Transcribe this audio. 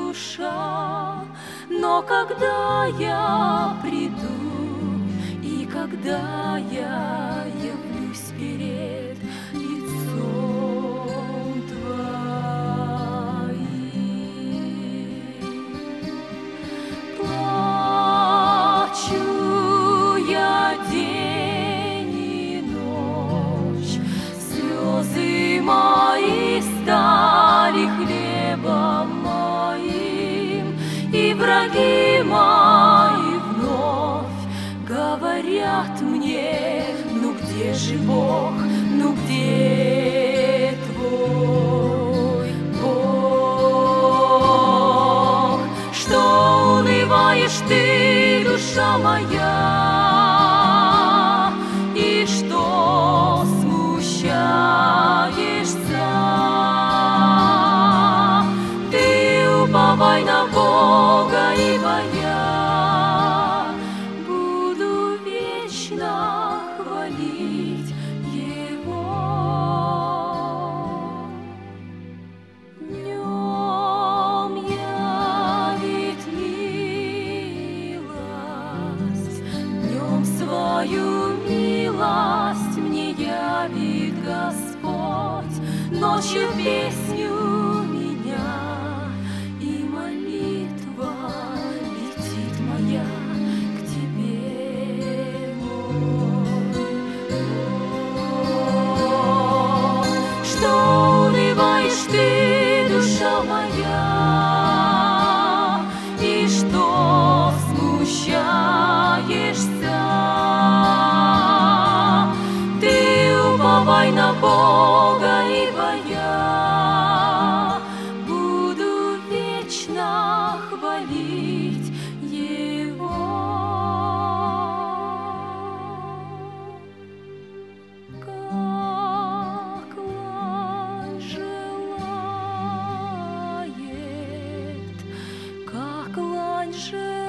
душа. Но когда я приду и когда я явлюсь перед лицом Твоим, плачу я день и ночь, слезы мои стали хлебом моим, и враги мои вновь говорят мне: ну где же Бог, ну где твой Бог? Что унываешь ты, душа моя, и что смущаешься? Ты уповай на Бога, ибо я буду вечно хвалить Его. Днем явит милость, днем свою милость мне явит Господь, ночью песню меня и молитва летит моя к Тебе, мой Бог. Что унываешь ты, душа моя, и что смущаешься? Ты уповай на Бога, ибо я буду вечно хвалить Его. Как лань желает, как лань желает